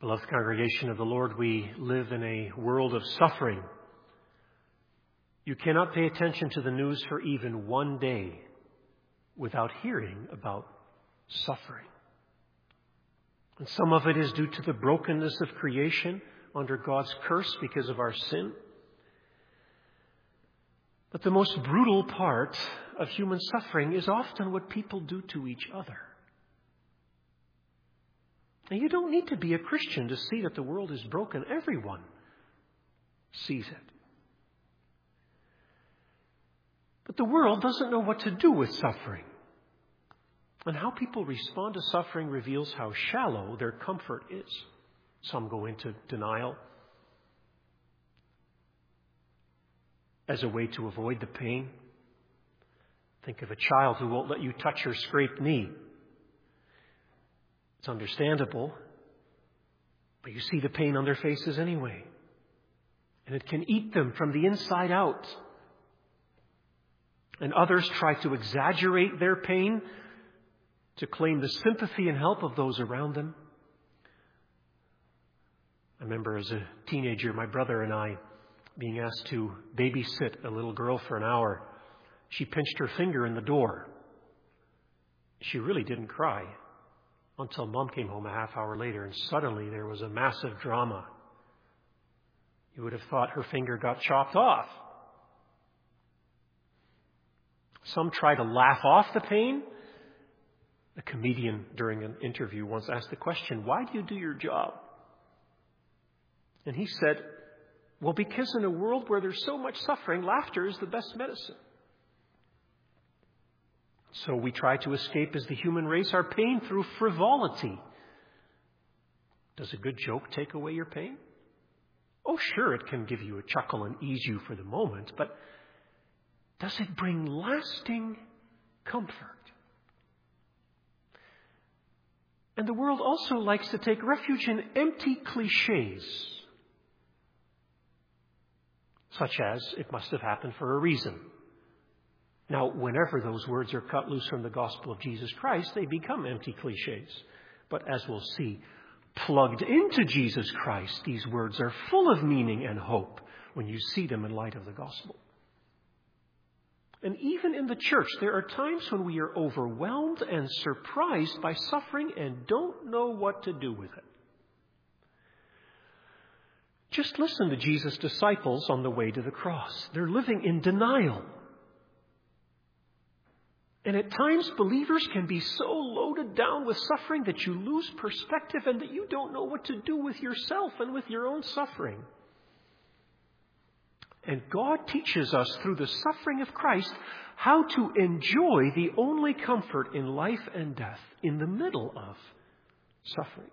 Beloved congregation of the Lord, we live in a world of suffering. You cannot pay attention to the news for even one day without hearing about suffering. And some of it is due to the brokenness of creation under God's curse because of our sin. But the most brutal part of human suffering is often what people do to each other. And you don't need to be a Christian to see that the world is broken. Everyone sees it. But the world doesn't know what to do with suffering. And how people respond to suffering reveals how shallow their comfort is. Some go into denial as a way to avoid the pain. Think of a child who won't let you touch her scraped knee. It's understandable, but you see the pain on their faces anyway. And it can eat them from the inside out. And others try to exaggerate their pain to claim the sympathy and help of those around them. I remember as a teenager, my brother and I being asked to babysit a little girl for an hour. She pinched her finger in the door. She really didn't cry until Mom came home a half hour later, and suddenly there was a massive drama. You would have thought her finger got chopped off. Some try to laugh off the pain. A comedian during an interview once asked the question, "Why do you do your job?" And he said, "Well, because in a world where there's so much suffering, laughter is the best medicine." So we try to escape as the human race our pain through frivolity. Does a good joke take away your pain? Oh, sure, it can give you a chuckle and ease you for the moment, but does it bring lasting comfort? And the world also likes to take refuge in empty cliches, such as, "It must have happened for a reason." Now, whenever those words are cut loose from the gospel of Jesus Christ, they become empty cliches. But as we'll see, plugged into Jesus Christ, these words are full of meaning and hope when you see them in light of the gospel. And even in the church, there are times when we are overwhelmed and surprised by suffering and don't know what to do with it. Just listen to Jesus' disciples on the way to the cross. They're living in denial. And at times, believers can be so loaded down with suffering that you lose perspective and that you don't know what to do with yourself and with your own suffering. And God teaches us through the suffering of Christ how to enjoy the only comfort in life and death in the middle of suffering.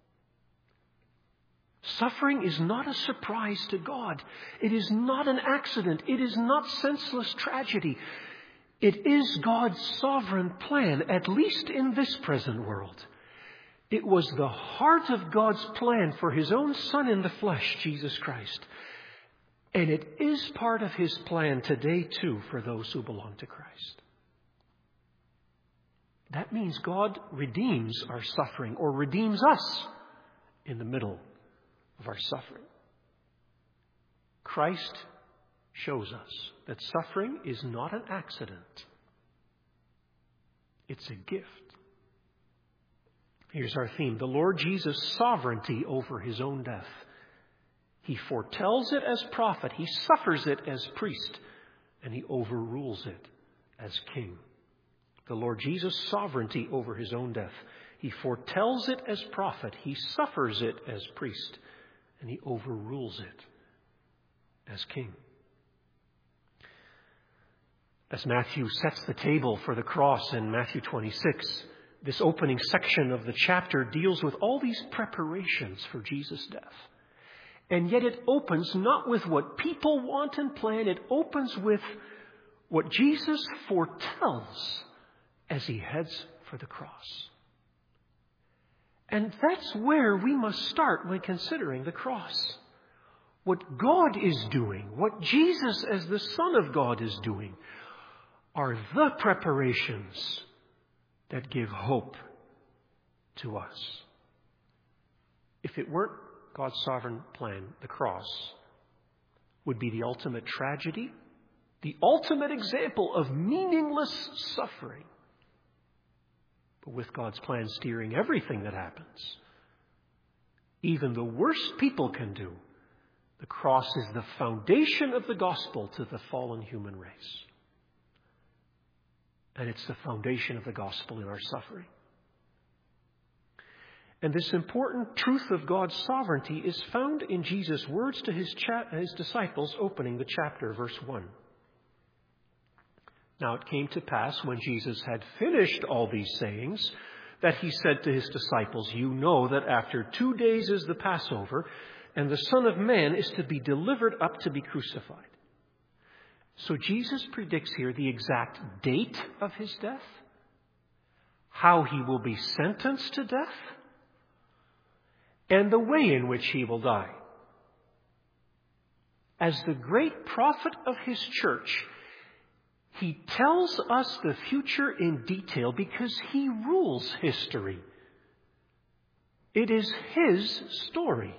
Suffering is not a surprise to God. It is not an accident. It is not senseless tragedy. It is God's sovereign plan, at least in this present world. It was the heart of God's plan for His own Son in the flesh, Jesus Christ. And it is part of His plan today, too, for those who belong to Christ. That means God redeems our suffering, or redeems us in the middle of our suffering. Christ shows us that suffering is not an accident. It's a gift. Here's our theme: the Lord Jesus' sovereignty over His own death. He foretells it as prophet, He suffers it as priest, and He overrules it as king. The Lord Jesus' sovereignty over His own death. He foretells it as prophet, He suffers it as priest, and He overrules it as king. As Matthew sets the table for the cross in Matthew 26, this opening section of the chapter deals with all these preparations for Jesus' death. And yet it opens not with what people want and plan. It opens with what Jesus foretells as He heads for the cross. And that's where we must start when considering the cross. What God is doing, what Jesus as the Son of God is doing, are the preparations that give hope to us. If it weren't God's sovereign plan, the cross would be the ultimate tragedy, the ultimate example of meaningless suffering. But with God's plan steering everything that happens, even the worst people can do, the cross is the foundation of the gospel to the fallen human race. And it's the foundation of the gospel in our suffering. And this important truth of God's sovereignty is found in Jesus' words to his disciples opening the chapter, verse 1. Now it came to pass when Jesus had finished all these sayings that he said to his disciples, "You know that after 2 days is the Passover, and the Son of Man is to be delivered up to be crucified." So Jesus predicts here the exact date of his death, how he will be sentenced to death, and the way in which he will die. As the great prophet of his church, he tells us the future in detail because he rules history. It is his story.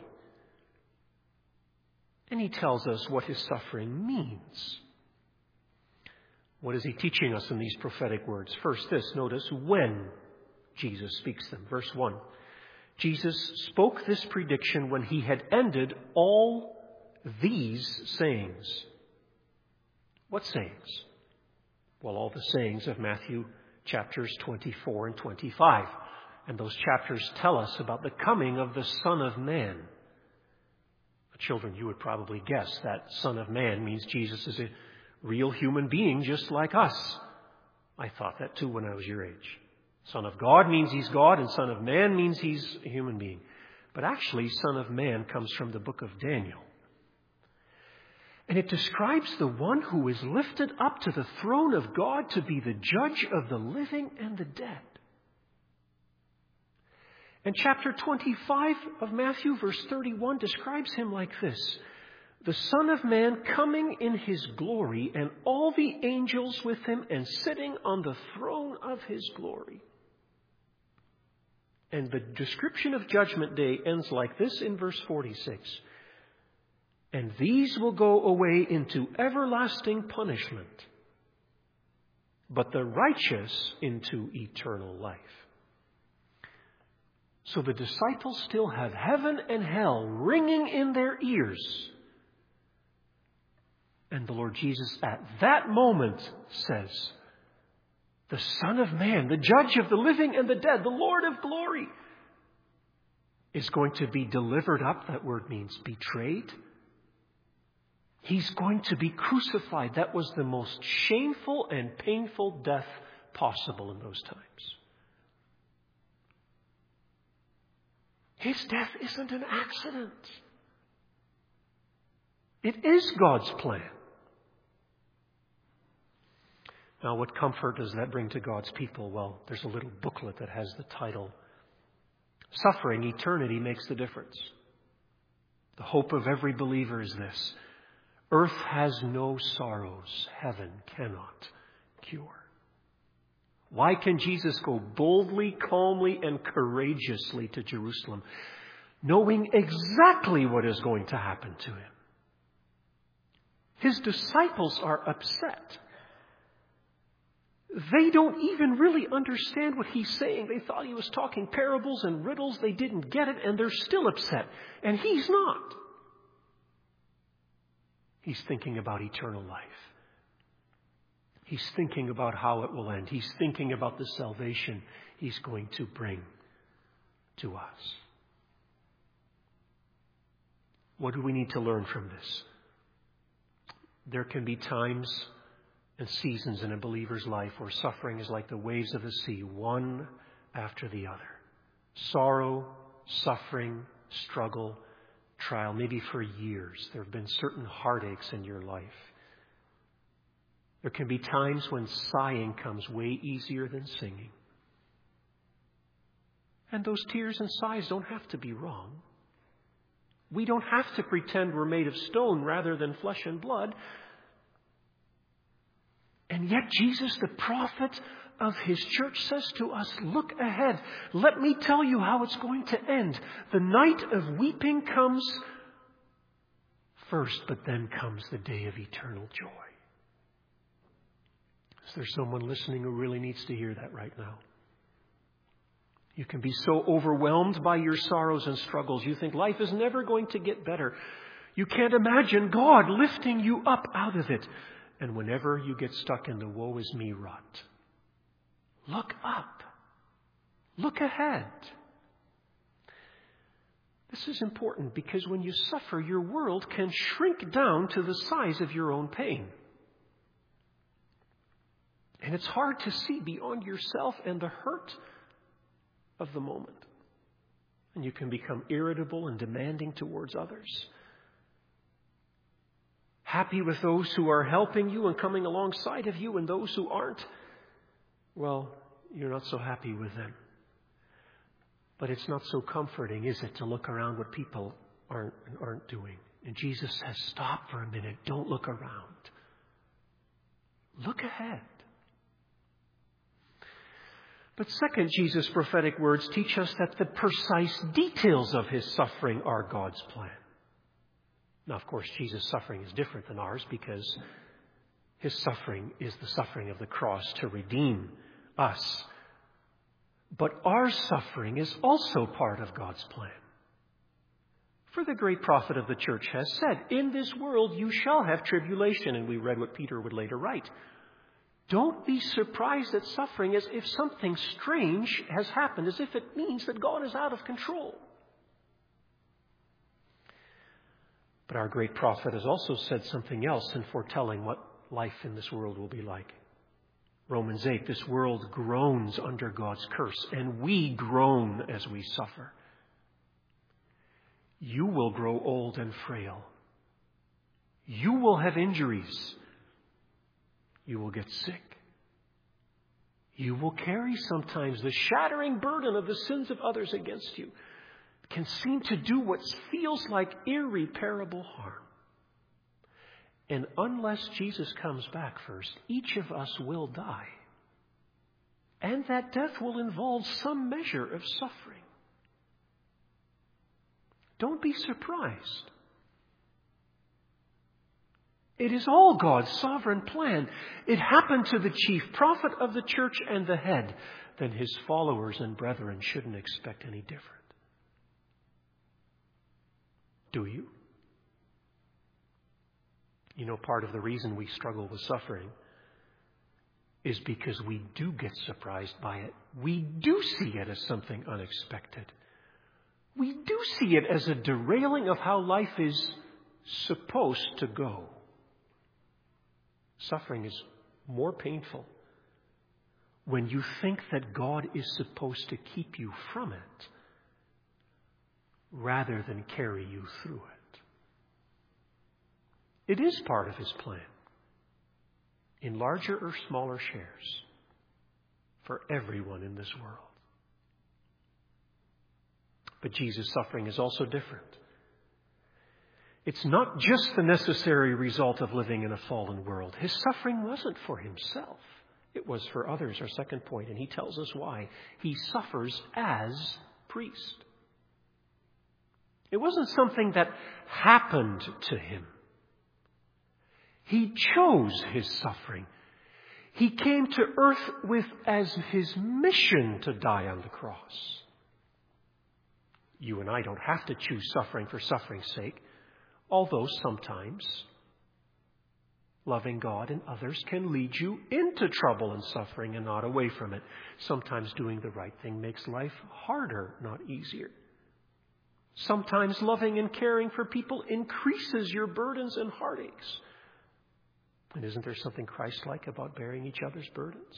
And he tells us what his suffering means. What is he teaching us in these prophetic words? First, this, notice when Jesus speaks them. Verse 1. Jesus spoke this prediction when he had ended all these sayings. What sayings? Well, all the sayings of Matthew chapters 24 and 25. And those chapters tell us about the coming of the Son of Man. Children, you would probably guess that Son of Man means Jesus is a real human being just like us. I thought that too when I was your age. Son of God means he's God, and Son of Man means he's a human being. But actually, Son of Man comes from the book of Daniel. And it describes the one who is lifted up to the throne of God to be the judge of the living and the dead. And chapter 25 of Matthew, verse 31, describes him like this: "The Son of Man coming in his glory, and all the angels with him, and sitting on the throne of his glory." And the description of Judgment Day ends like this in verse 46. "And these will go away into everlasting punishment, but the righteous into eternal life." So the disciples still have heaven and hell ringing in their ears. And the Lord Jesus at that moment says, "The Son of Man, the judge of the living and the dead, the Lord of glory, is going to be delivered up." That word means betrayed. He's going to be crucified. That was the most shameful and painful death possible in those times. His death isn't an accident. It is God's plan. Now, what comfort does that bring to God's people? Well, there's a little booklet that has the title, "Suffering, Eternity Makes the Difference." The hope of every believer is this: earth has no sorrows heaven cannot cure. Why can Jesus go boldly, calmly, and courageously to Jerusalem, knowing exactly what is going to happen to him? His disciples are upset. They don't even really understand what he's saying. They thought he was talking parables and riddles. They didn't get it, and they're still upset. And he's not. He's thinking about eternal life. He's thinking about how it will end. He's thinking about the salvation he's going to bring to us. What do we need to learn from this? There can be times and seasons in a believer's life where suffering is like the waves of the sea, one after the other. Sorrow, suffering, struggle, trial. Maybe for years there have been certain heartaches in your life. There can be times when sighing comes way easier than singing. And those tears and sighs don't have to be wrong. We don't have to pretend we're made of stone rather than flesh and blood. And yet Jesus, the prophet of His church says to us, look ahead. Let me tell you how it's going to end. The night of weeping comes first, but then comes the day of eternal joy. Is there someone listening who really needs to hear that right now? You can be so overwhelmed by your sorrows and struggles. You think life is never going to get better. You can't imagine God lifting you up out of it. And whenever you get stuck in the woe is me rut, look up. Look ahead. This is important because when you suffer, your world can shrink down to the size of your own pain. And it's hard to see beyond yourself and the hurt of the moment. And you can become irritable and demanding towards others. Happy with those who are helping you and coming alongside of you, and those who aren't, well, you're not so happy with them. But it's not so comforting, is it, to look around what people aren't doing. And Jesus says, stop for a minute. Don't look around. Look ahead. But second, Jesus' prophetic words teach us that the precise details of His suffering are God's plan. Now, of course, Jesus' suffering is different than ours because His suffering is the suffering of the cross to redeem us. But our suffering is also part of God's plan. For the great prophet of the church has said, in this world you shall have tribulation. And we read what Peter would later write. Don't be surprised at suffering as if something strange has happened, as if it means that God is out of control. But our great prophet has also said something else in foretelling what life in this world will be like. Romans 8, this world groans under God's curse, and we groan as we suffer. You will grow old and frail. You will have injuries. You will get sick. You will carry sometimes the shattering burden of the sins of others against you. It can seem to do what feels like irreparable harm. And unless Jesus comes back first, each of us will die. And that death will involve some measure of suffering. Don't be surprised. It is all God's sovereign plan. It happened to the chief prophet of the church and the head. Then His followers and brethren shouldn't expect any different. Do you? You know, part of the reason we struggle with suffering is because we do get surprised by it. We do see it as something unexpected. We do see it as a derailing of how life is supposed to go. Suffering is more painful when you think that God is supposed to keep you from it rather than carry you through it. It is part of His plan, in larger or smaller shares, for everyone in this world. But Jesus' suffering is also different. It's not just the necessary result of living in a fallen world. His suffering wasn't for Himself. It was for others, our second point, and He tells us why. He suffers as priest. It wasn't something that happened to Him. He chose His suffering. He came to earth with as His mission to die on the cross. You and I don't have to choose suffering for suffering's sake, although sometimes loving God and others can lead you into trouble and suffering and not away from it. Sometimes doing the right thing makes life harder, not easier. Sometimes loving and caring for people increases your burdens and heartaches. And isn't there something Christ-like about bearing each other's burdens?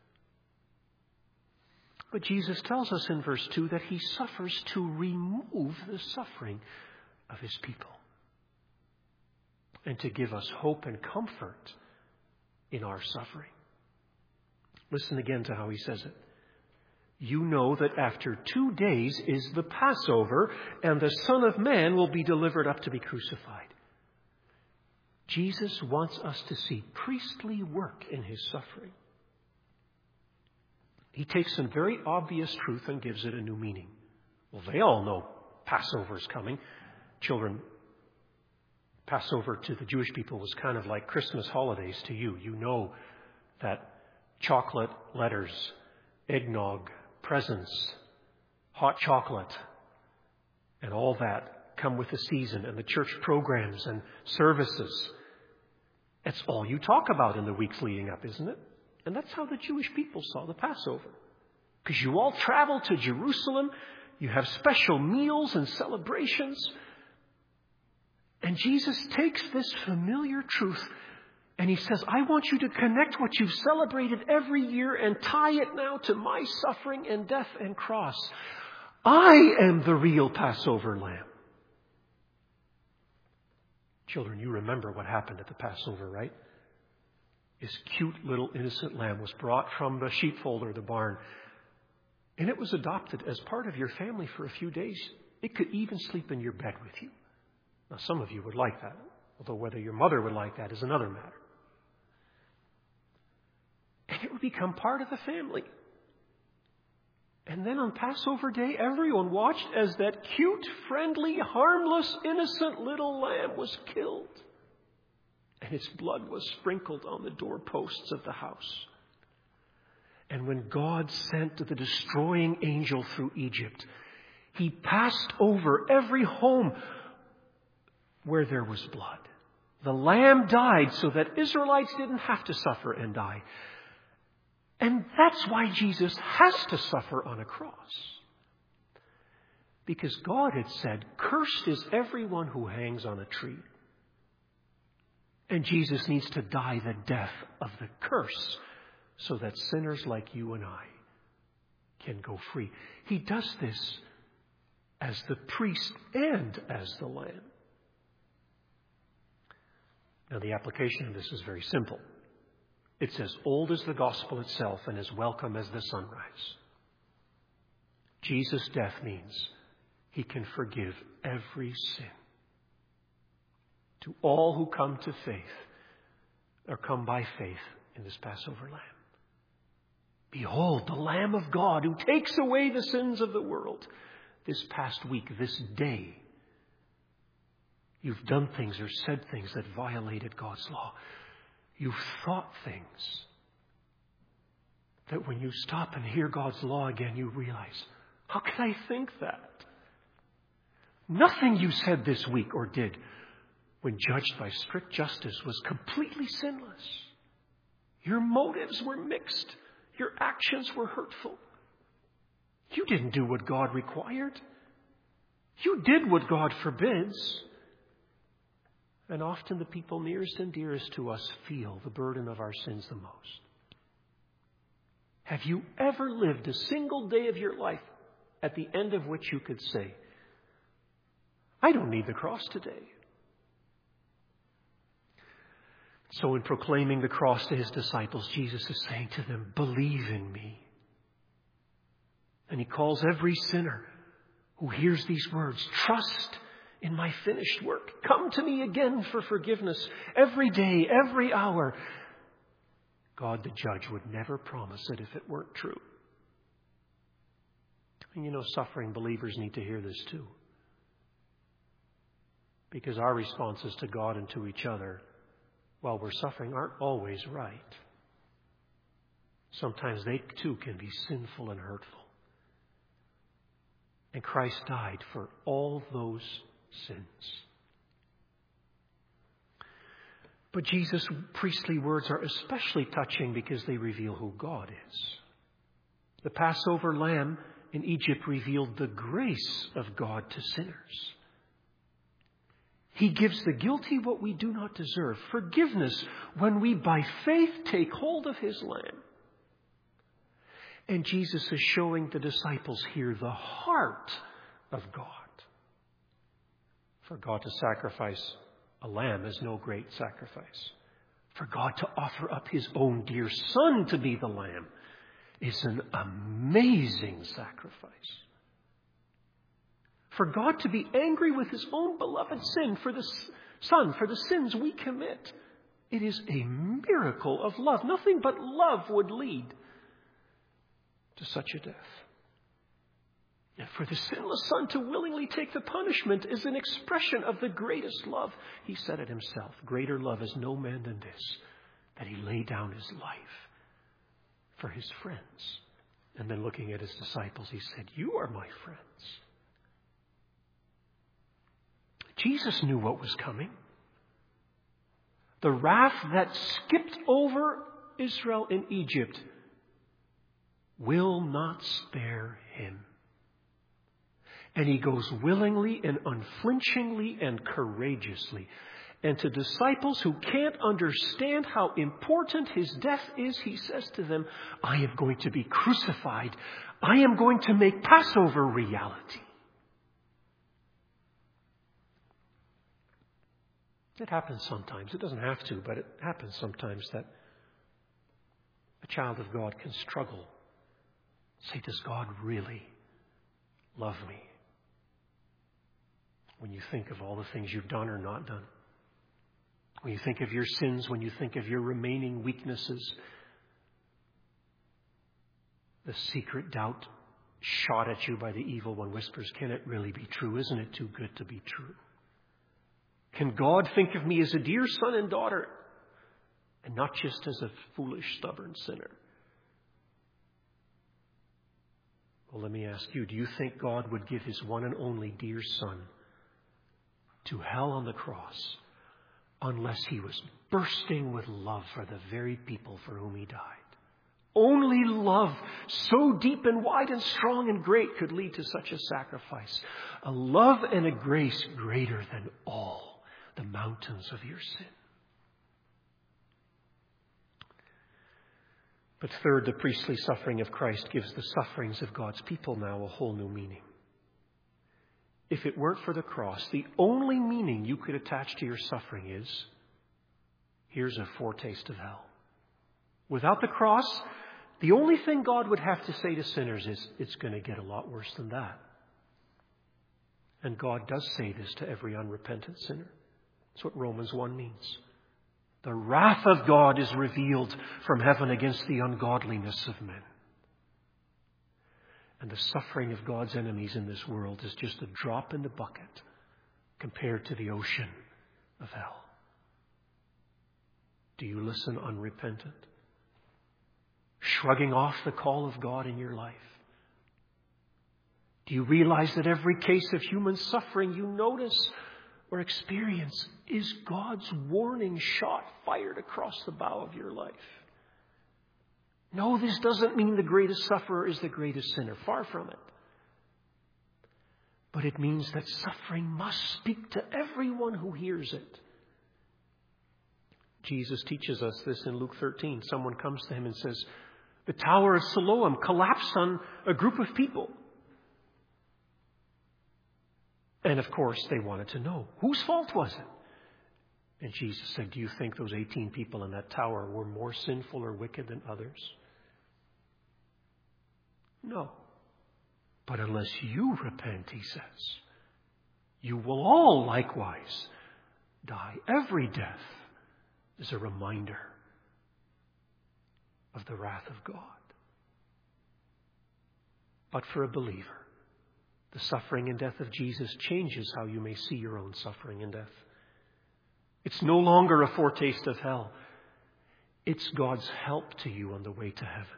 But Jesus tells us in verse 2 that He suffers to remove the suffering of His people and to give us hope and comfort in our suffering. Listen again to how He says it. You know that after 2 days is the Passover, and the Son of Man will be delivered up to be crucified. Jesus wants us to see priestly work in His suffering. He takes a very obvious truth and gives it a new meaning. Well, they all know Passover is coming. Children, Passover to the Jewish people was kind of like Christmas holidays to you. You know that chocolate letters, eggnog, presents, hot chocolate, and all that come with the season and the church programs and services. That's all you talk about in the weeks leading up, isn't it? And that's how the Jewish people saw the Passover. Because you all travel to Jerusalem, you have special meals and celebrations. And Jesus takes this familiar truth and he says, I want you to connect what you've celebrated every year and tie it now to my suffering and death and cross. I am the real Passover lamb. Children, you remember what happened at the Passover, right? This cute little innocent lamb was brought from the sheepfold or the barn, and it was adopted as part of your family for a few days. It could even sleep in your bed with you. Now, some of you would like that, although whether your mother would like that is another matter. And it would become part of the family. And then on Passover Day, everyone watched as that cute, friendly, harmless, innocent little lamb was killed. And its blood was sprinkled on the doorposts of the house. And when God sent the destroying angel through Egypt, he passed over every home where there was blood. The lamb died so that Israelites didn't have to suffer and die. And that's why Jesus has to suffer on a cross. Because God had said, cursed is everyone who hangs on a tree. And Jesus needs to die the death of the curse so that sinners like you and I can go free. He does this as the priest and as the lamb. Now, the application of this is very simple. It's as old as the gospel itself and as welcome as the sunrise. Jesus' death means he can forgive every sin. To all who come to faith or come by faith in this Passover lamb. Behold, the Lamb of God who takes away the sins of the world. This past week, this day, you've done things or said things that violated God's law. You've thought things that when you stop and hear God's law again, you realize, how can I think that? Nothing you said this week or did when judged by strict justice was completely sinless. Your motives were mixed. Your actions were hurtful. You didn't do what God required. You did what God forbids. And often the people nearest and dearest to us feel the burden of our sins the most. Have you ever lived a single day of your life at the end of which you could say, I don't need the cross today? So in proclaiming the cross to his disciples, Jesus is saying to them, believe in me. And he calls every sinner who hears these words, trust in my finished work. Come to me again for forgiveness. Every day, every hour. God, the judge, would never promise it if it weren't true. And you know, suffering believers need to hear this too. Because our responses to God and to each other while we're suffering aren't always right. Sometimes they too can be sinful and hurtful. And Christ died for all those sins. But Jesus' priestly words are especially touching because they reveal who God is. The Passover lamb in Egypt revealed the grace of God to sinners. He gives the guilty what we do not deserve, forgiveness when we by faith take hold of his lamb. And Jesus is showing the disciples here the heart of God. For God to sacrifice a lamb is no great sacrifice. For God to offer up his own dear Son to be the lamb is an amazing sacrifice. For God to be angry with his own beloved Son for the sins we commit, it is a miracle of love. Nothing but love would lead to such a death. And for the sinless Son to willingly take the punishment is an expression of the greatest love. He said it himself. Greater love is no man than this, that he lay down his life for his friends. And then looking at his disciples, he said, you are my friends. Jesus knew what was coming. The wrath that skipped over Israel in Egypt will not spare him. And he goes willingly and unflinchingly and courageously. And to disciples who can't understand how important his death is, he says to them, I am going to be crucified. I am going to make Passover reality. It happens sometimes. It doesn't have to, but it happens sometimes that a child of God can struggle. Say, does God really love me? When you think of all the things you've done or not done. When you think of your sins, when you think of your remaining weaknesses. The secret doubt shot at you by the evil one whispers, can it really be true? Isn't it too good to be true? Can God think of me as a dear son and daughter and not just as a foolish, stubborn sinner? Well, let me ask you, do you think God would give his one and only dear son to hell on the cross unless he was bursting with love for the very people for whom he died? Only love so deep and wide and strong and great could lead to such a sacrifice. A love and a grace greater than all the mountains of your sin. But third, the priestly suffering of Christ gives the sufferings of God's people now a whole new meaning. If it weren't for the cross, the only meaning you could attach to your suffering is, here's a foretaste of hell. Without the cross, the only thing God would have to say to sinners is, it's going to get a lot worse than that. And God does say this to every unrepentant sinner. That's what Romans 1 means. The wrath of God is revealed from heaven against the ungodliness of men. And the suffering of God's enemies in this world is just a drop in the bucket compared to the ocean of hell. Do you listen unrepentant? Shrugging off the call of God in your life? Do you realize that every case of human suffering you notice or experience is God's warning shot fired across the bow of your life? No, this doesn't mean the greatest sufferer is the greatest sinner. Far from it. But it means that suffering must speak to everyone who hears it. Jesus teaches us this in Luke 13. Someone comes to him and says, the Tower of Siloam collapsed on a group of people. And of course, they wanted to know, whose fault was it? And Jesus said, do you think those 18 people in that tower were more sinful or wicked than others? No. But unless you repent, he says, you will all likewise die. Every death is a reminder of the wrath of God. But for a believer, the suffering and death of Jesus changes how you may see your own suffering and death. It's no longer a foretaste of hell. It's God's help to you on the way to heaven.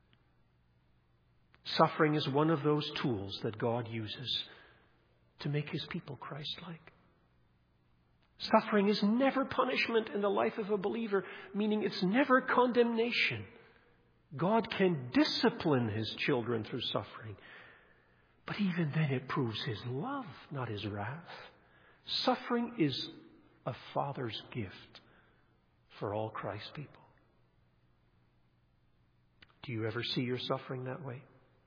Suffering is one of those tools that God uses to make his people Christ-like. Suffering is never punishment in the life of a believer, meaning it's never condemnation. God can discipline his children through suffering. But even then it proves his love, not his wrath. Suffering is a Father's gift for all Christ's people. Do you ever see your suffering that way?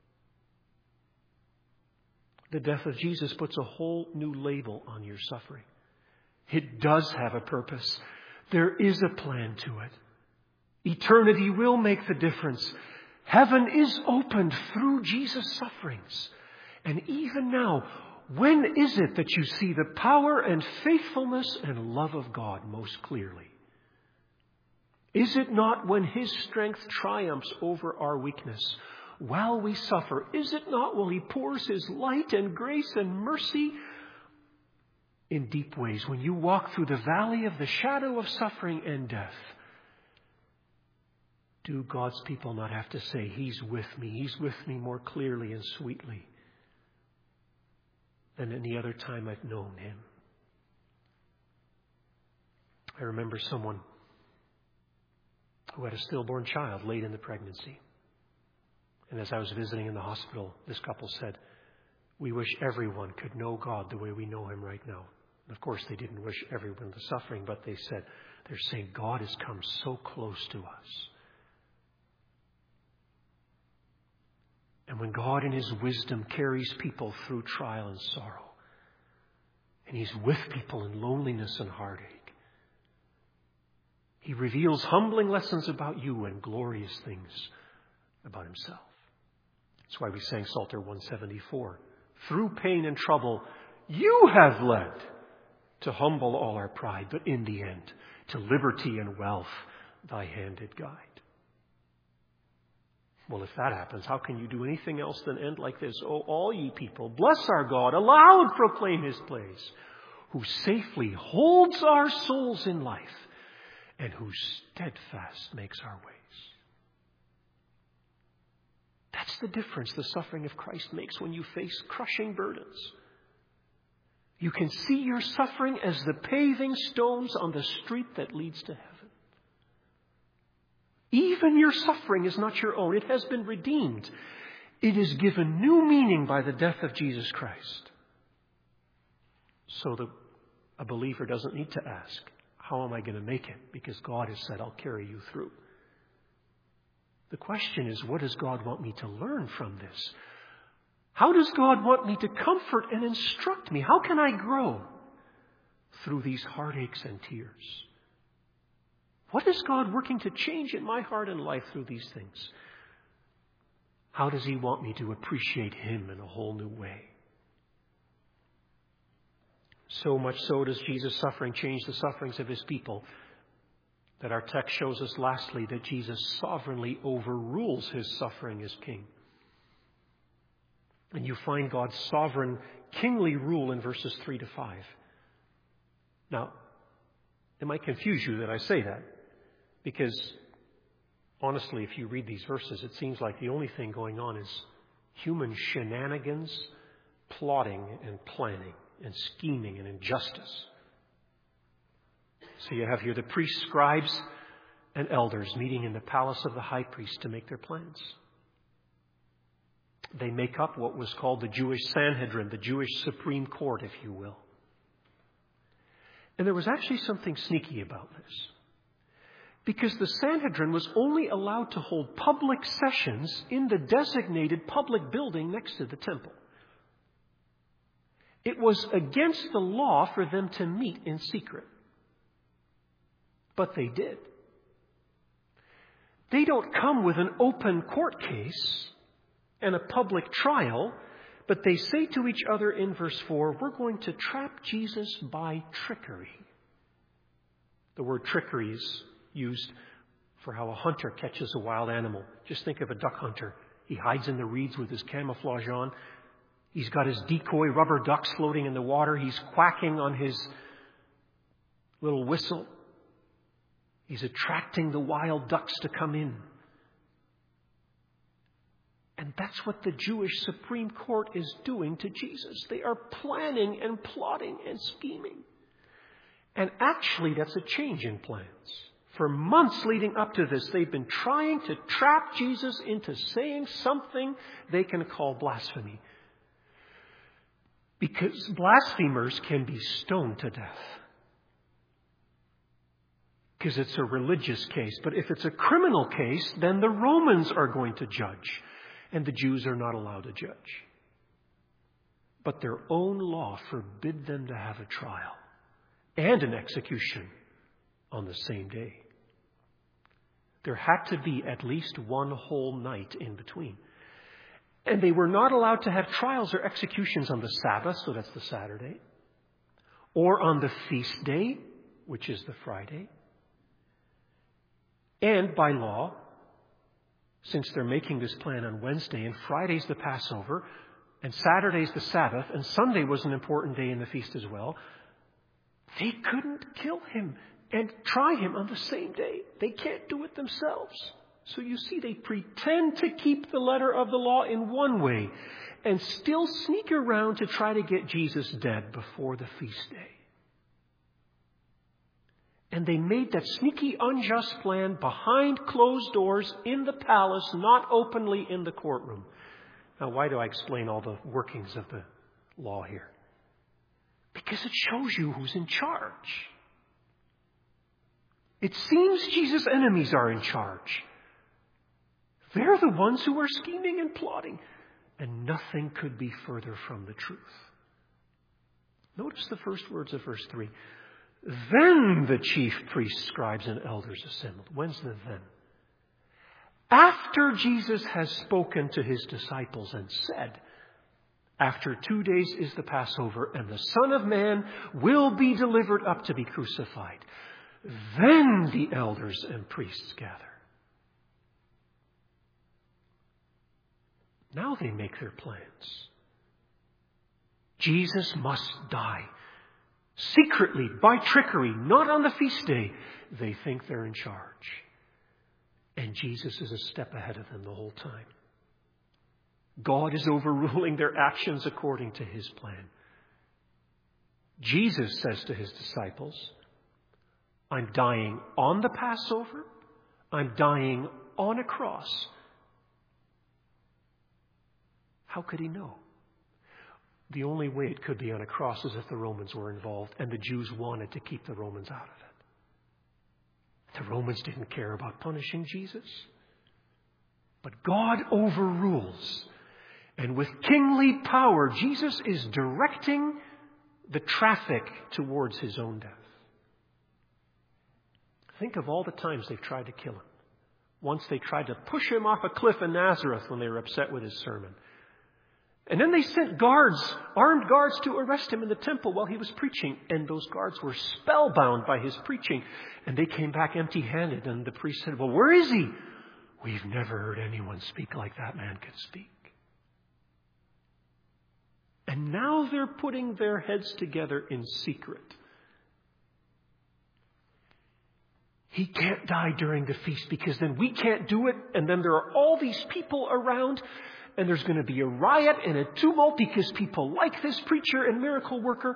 The death of Jesus puts a whole new label on your suffering. It does have a purpose. There is a plan to it. Eternity will make the difference. Heaven is opened through Jesus' sufferings. And even now, when is it that you see the power and faithfulness and love of God most clearly? Is it not when his strength triumphs over our weakness? while we suffer. Is it not while He pours His light and grace and mercy in deep ways? When you walk through the valley of the shadow of suffering and death, do God's people not have to say, He's with me? He's with me more clearly and sweetly than any other time I've known Him. I remember someone who had a stillborn child late in the pregnancy. And as I was visiting in the hospital, this couple said, we wish everyone could know God the way we know Him right now. And of course, they didn't wish everyone the suffering, but they said, they're saying God has come so close to us. And when God in His wisdom carries people through trial and sorrow, and He's with people in loneliness and heartache, He reveals humbling lessons about you and glorious things about Himself. That's why we sang Psalter 174. Through pain and trouble, You have led to humble all our pride, but in the end, to liberty and wealth, Thy hand did guide. Well, if that happens, how can you do anything else than end like this? Oh, all ye people, bless our God, aloud proclaim His praise, who safely holds our souls in life, and who steadfast makes our ways. That's the difference the suffering of Christ makes when you face crushing burdens. You can see your suffering as the paving stones on the street that leads to heaven. Even your suffering is not your own. It has been redeemed. It is given new meaning by the death of Jesus Christ. So a believer doesn't need to ask, how am I going to make it? Because God has said, I'll carry you through. The question is, what does God want me to learn from this? How does God want me to comfort and instruct me? How can I grow through these heartaches and tears? What is God working to change in my heart and life through these things? How does He want me to appreciate Him in a whole new way? So much so does Jesus' suffering change the sufferings of His people, that our text shows us lastly that Jesus sovereignly overrules His suffering as King. And you find God's sovereign kingly rule in verses 3 to 5. Now, it might confuse you that I say that, because honestly, if you read these verses, it seems like the only thing going on is human shenanigans, plotting and planning and scheming and injustice. So you have here the priests, scribes, and elders meeting in the palace of the high priest to make their plans. They make up what was called the Jewish Sanhedrin, the Jewish Supreme Court, if you will. And there was actually something sneaky about this, because the Sanhedrin was only allowed to hold public sessions in the designated public building next to the temple. It was against the law for them to meet in secret. But they did. They don't come with an open court case and a public trial, but they say to each other in verse 4, we're going to trap Jesus by trickery. The word trickery is used for how a hunter catches a wild animal. Just think of a duck hunter. He hides in the reeds with his camouflage on. He's got his decoy rubber ducks floating in the water. He's quacking on his little whistle. He's attracting the wild ducks to come in. And that's what the Jewish Supreme Court is doing to Jesus. They are planning and plotting and scheming. And actually, that's a change in plans. For months leading up to this, they've been trying to trap Jesus into saying something they can call blasphemy. Because blasphemers can be stoned to death. Because it's a religious case. But if it's a criminal case, then the Romans are going to judge. And the Jews are not allowed to judge. But their own law forbid them to have a trial and an execution on the same day. There had to be at least one whole night in between. And they were not allowed to have trials or executions on the Sabbath, so that's the Saturday, or on the feast day, which is the Friday. And by law, since they're making this plan on Wednesday, and Friday's the Passover, and Saturday's the Sabbath, and Sunday was an important day in the feast as well, they couldn't kill him and try him on the same day. They can't do it themselves. So you see, they pretend to keep the letter of the law in one way and still sneak around to try to get Jesus dead before the feast day. And they made that sneaky, unjust plan behind closed doors in the palace, not openly in the courtroom. Now, why do I explain all the workings of the law here? Because it shows you who's in charge. It seems Jesus' enemies are in charge. They're the ones who are scheming and plotting. And nothing could be further from the truth. Notice the first words of verse 3. Then the chief priests, scribes, and elders assembled. When's the then? After Jesus has spoken to his disciples and said, after 2 days is the Passover, and the Son of Man will be delivered up to be crucified. Then the elders and priests gather. Now they make their plans. Jesus must die. Secretly, by trickery, not on the feast day. They think they're in charge. And Jesus is a step ahead of them the whole time. God is overruling their actions according to his plan. Jesus says to his disciples, I'm dying on the Passover. I'm dying on a cross. How could he know? The only way it could be on a cross is if the Romans were involved, and the Jews wanted to keep the Romans out of it. The Romans didn't care about punishing Jesus. But God overrules. And with kingly power, Jesus is directing the traffic towards his own death. Think of all the times they've tried to kill him. Once they tried to push him off a cliff in Nazareth when they were upset with his sermon. And then they sent guards, armed guards, to arrest him in the temple while he was preaching. And those guards were spellbound by his preaching. And they came back empty-handed. And the priest said, well, where is he? We've never heard anyone speak like that man could speak. And now they're putting their heads together in secret. He can't die during the feast because then we can't do it. And then there are all these people around. And there's going to be a riot and a tumult because people like this preacher and miracle worker.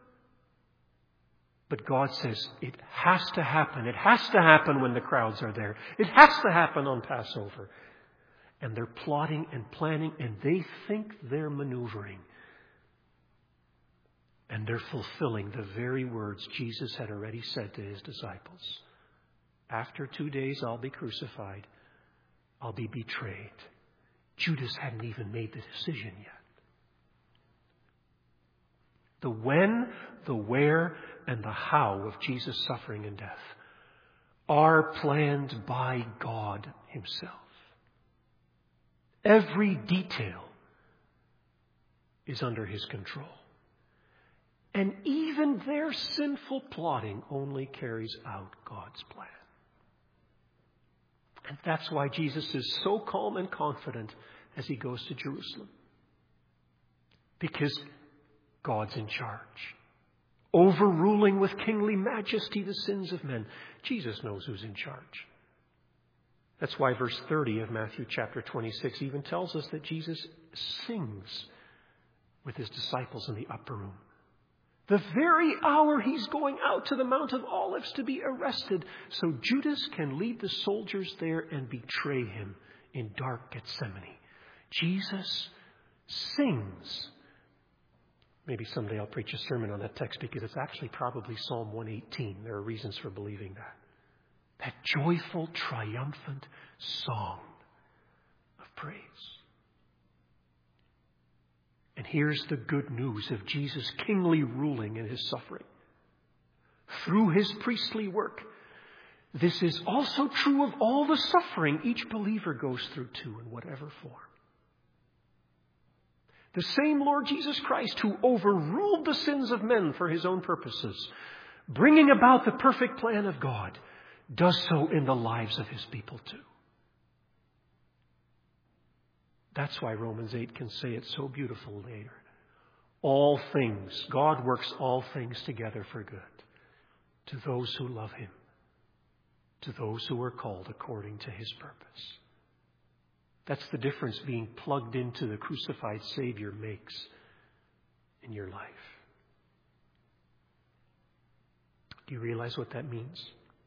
But God says it has to happen. It has to happen when the crowds are there. It has to happen on Passover. And they're plotting and planning, and they think they're maneuvering. And they're fulfilling the very words Jesus had already said to his disciples. After 2 days, I'll be crucified. I'll be betrayed. Judas hadn't even made the decision yet. The when, the where, and the how of Jesus' suffering and death are planned by God himself. Every detail is under his control. And even their sinful plotting only carries out God's plan. And that's why Jesus is so calm and confident as he goes to Jerusalem. Because God's in charge. Overruling with kingly majesty the sins of men. Jesus knows who's in charge. That's why verse 30 of Matthew chapter 26 even tells us that Jesus sings with his disciples in the upper room. The very hour he's going out to the Mount of Olives to be arrested, so Judas can lead the soldiers there and betray him in dark Gethsemane. Jesus sings. Maybe someday I'll preach a sermon on that text because it's actually probably Psalm 118. There are reasons for believing that. That joyful, triumphant song of praise. And here's the good news of Jesus' kingly ruling in his suffering. Through his priestly work, this is also true of all the suffering each believer goes through too, in whatever form. The same Lord Jesus Christ who overruled the sins of men for his own purposes, bringing about the perfect plan of God, does so in the lives of his people too. That's why Romans 8 can say it so beautiful later. All things, God works all things together for good to those who love Him, to those who are called according to His purpose. That's the difference being plugged into the crucified Savior makes in your life. Do you realize what that means?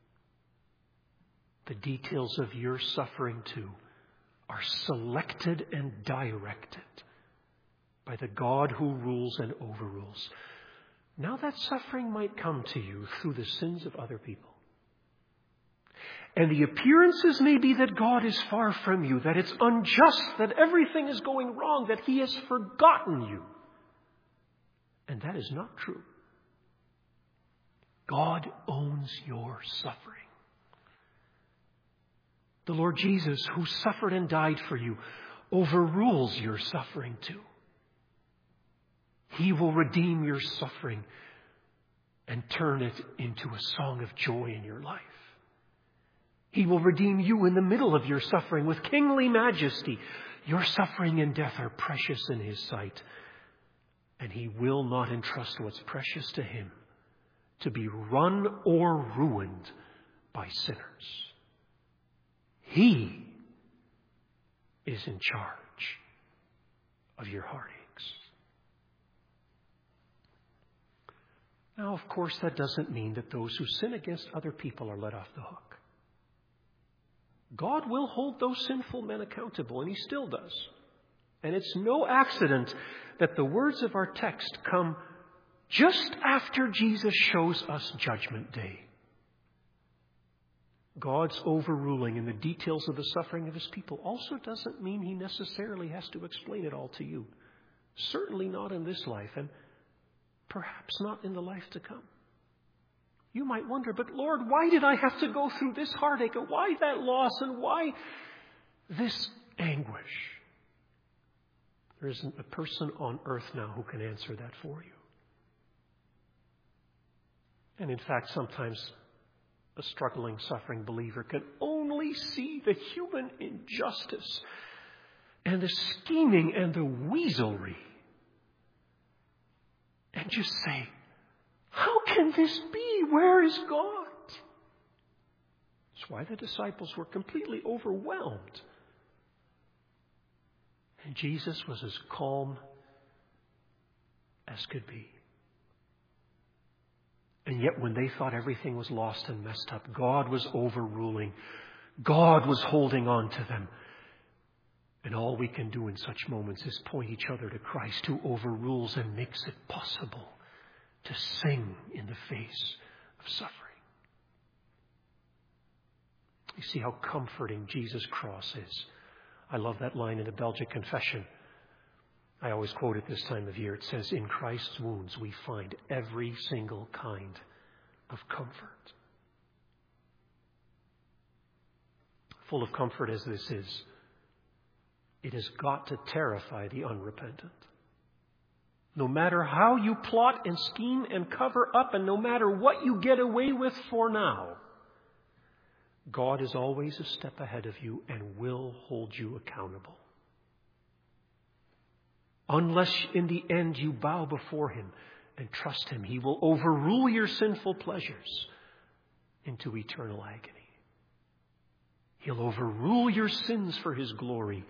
The details of your suffering too are selected and directed by the God who rules and overrules. Now that suffering might come to you through the sins of other people. And the appearances may be that God is far from you, that it's unjust, that everything is going wrong, that He has forgotten you. And that is not true. God owns your suffering. The Lord Jesus, who suffered and died for you, overrules your suffering too. He will redeem your suffering and turn it into a song of joy in your life. He will redeem you in the middle of your suffering with kingly majesty. Your suffering and death are precious in His sight, and He will not entrust what's precious to Him to be run or ruined by sinners. He is in charge of your heartaches. Now, of course, that doesn't mean that those who sin against other people are let off the hook. God will hold those sinful men accountable, and He still does. And it's no accident that the words of our text come just after Jesus shows us Judgment Day. God's overruling in the details of the suffering of His people also doesn't mean He necessarily has to explain it all to you. Certainly not in this life, and perhaps not in the life to come. You might wonder, but Lord, why did I have to go through this heartache? And why that loss? And why this anguish? There isn't a person on earth now who can answer that for you. And in fact, sometimes a struggling, suffering believer can only see the human injustice and the scheming and the weaselry and just say, how can this be? Where is God? That's why the disciples were completely overwhelmed. And Jesus was as calm as could be. And yet when they thought everything was lost and messed up, God was overruling. God was holding on to them. And all we can do in such moments is point each other to Christ, who overrules and makes it possible to sing in the face of suffering. You see how comforting Jesus' cross is. I love that line in the Belgic Confession. I always quote it this time of year. It says, in Christ's wounds we find every single kind of comfort. Full of comfort as this is, it has got to terrify the unrepentant. No matter how you plot and scheme and cover up, and no matter what you get away with for now, God is always a step ahead of you and will hold you accountable. Unless in the end you bow before Him and trust Him, He will overrule your sinful pleasures into eternal agony. He'll overrule your sins for His glory.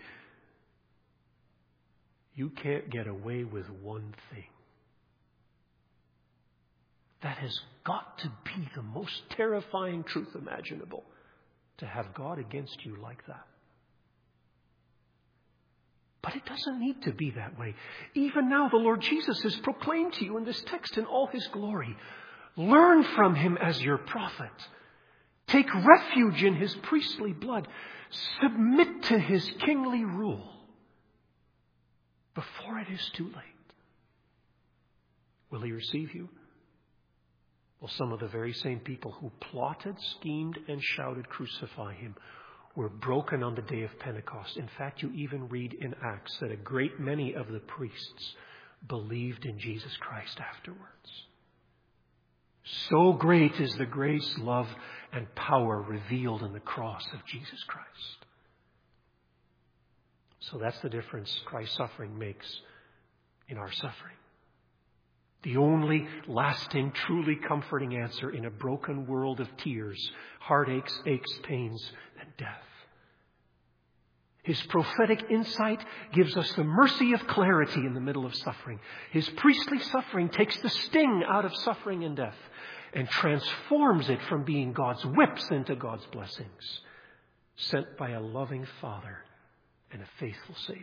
You can't get away with one thing. That has got to be the most terrifying truth imaginable, to have God against you like that. But it doesn't need to be that way. Even now, the Lord Jesus is proclaimed to you in this text in all His glory. Learn from Him as your prophet. Take refuge in His priestly blood. Submit to His kingly rule before it is too late. Will He receive you? Well, some of the very same people who plotted, schemed, and shouted, "Crucify Him," were broken on the day of Pentecost. In fact, you even read in Acts that a great many of the priests believed in Jesus Christ afterwards. So great is the grace, love, and power revealed in the cross of Jesus Christ. So that's the difference Christ's suffering makes in our suffering. The only lasting, truly comforting answer in a broken world of tears, heartaches, aches, pains, and death. His prophetic insight gives us the mercy of clarity in the middle of suffering. His priestly suffering takes the sting out of suffering and death and transforms it from being God's whips into God's blessings, sent by a loving Father and a faithful Savior.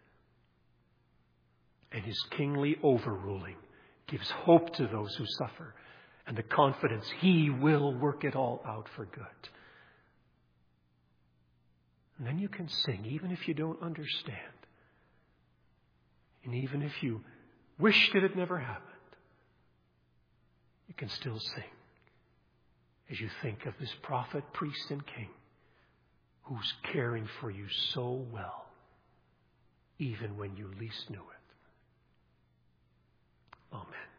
And his kingly overruling gives hope to those who suffer and the confidence he will work it all out for good. And then you can sing, even if you don't understand. And even if you wish that it never happened, you can still sing as you think of this prophet, priest, and king who's caring for you so well, even when you least knew it. Amen.